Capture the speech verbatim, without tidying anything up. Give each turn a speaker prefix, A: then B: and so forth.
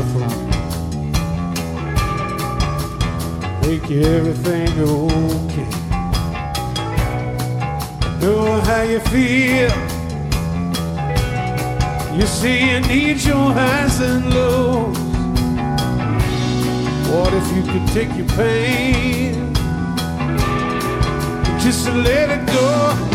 A: tough love. Make everything okay. Know how you feel. You see you need your highs and lows. What if you could take your pain just to let it go?